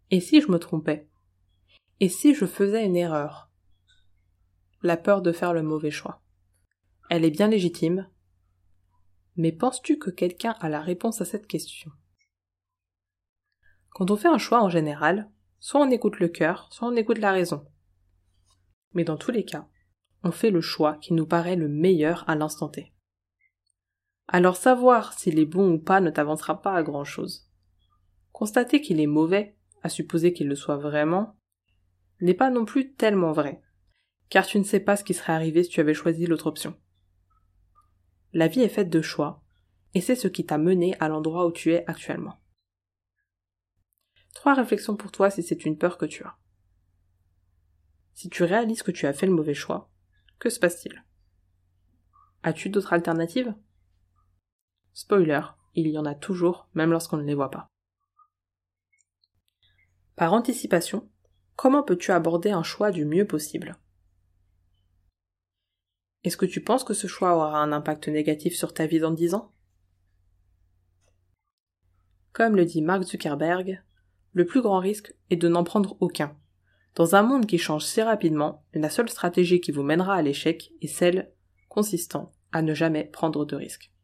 Et si je me trompais? Et si je faisais une erreur? La peur de faire le mauvais choix. Elle est bien légitime, mais penses-tu que quelqu'un a la réponse à cette question? Quand on fait un choix en général, soit on écoute le cœur, soit on écoute la raison. Mais dans tous les cas, on fait le choix qui nous paraît le meilleur à l'instant T. Alors savoir s'il est bon ou pas ne t'avancera pas à grand chose. Constater qu'il est mauvais, à supposer qu'il le soit vraiment, n'est pas non plus tellement vrai, car tu ne sais pas ce qui serait arrivé si tu avais choisi l'autre option. La vie est faite de choix, et c'est ce qui t'a mené à l'endroit où tu es actuellement. 3 réflexions pour toi si c'est une peur que tu as. Si tu réalises que tu as fait le mauvais choix, que se passe-t-il? As-tu d'autres alternatives? Spoiler, il y en a toujours, même lorsqu'on ne les voit pas. Par anticipation, comment peux-tu aborder un choix du mieux possible? Est-ce que tu penses que ce choix aura un impact négatif sur ta vie dans 10 ans? Comme le dit Mark Zuckerberg, le plus grand risque est de n'en prendre aucun. Dans un monde qui change si rapidement, la seule stratégie qui vous mènera à l'échec est celle consistant à ne jamais prendre de risques.